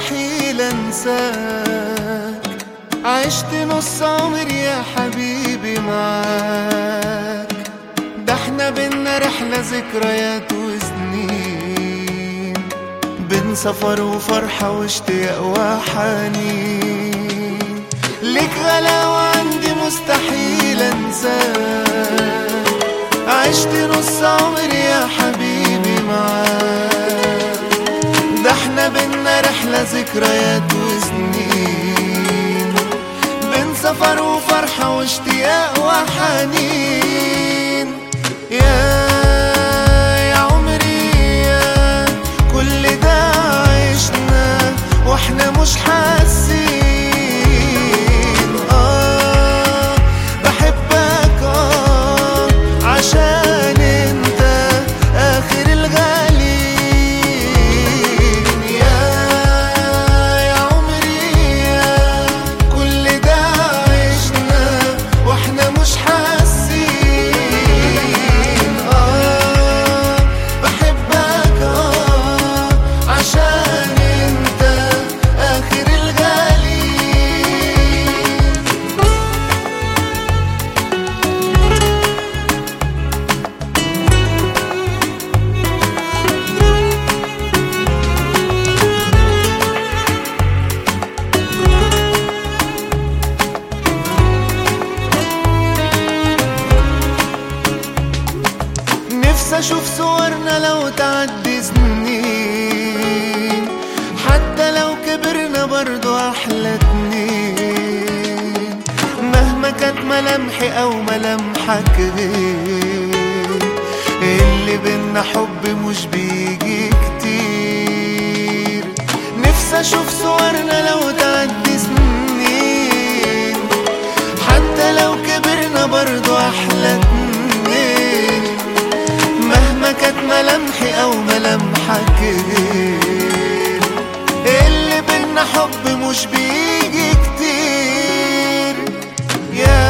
مستحيل انساك. عشت نص عمري يا حبيبي معاك، ده احنا بينا رحلة ذكريات وسنين، بين سفر وفرحة واشتياق وحنين. ليك غلاوة عندي مستحيل انساك. عشت نص عمري يا حبيبي معاك، ده احنا بينا رحلة ذكريات وسنين، بين سفر وفرحة واشتياق وحنين. يا عمري يا كل ده عشنا واحنا مش حاسين. بحبك عشان انت اخر الغالين. يا عمري يا كل ده عشنا واحنا مش حاسين. بحبك عشان انت اخر الغالين. نفسي اشوف صورنا لو تعدي سنين، حتى لو كبرنا برضو احلى اتنين، مهما كانت ملامحي او ملامحك غير، اللي بينا حب مش بيجي كتير. نفسي اشوف صورنا لو تعدي سنين، حتى لو كبرنا برضو احلى اتنين، مهما كانت ملامحي او ملامحك غير، اللي بينا حب مش بيجي كتير.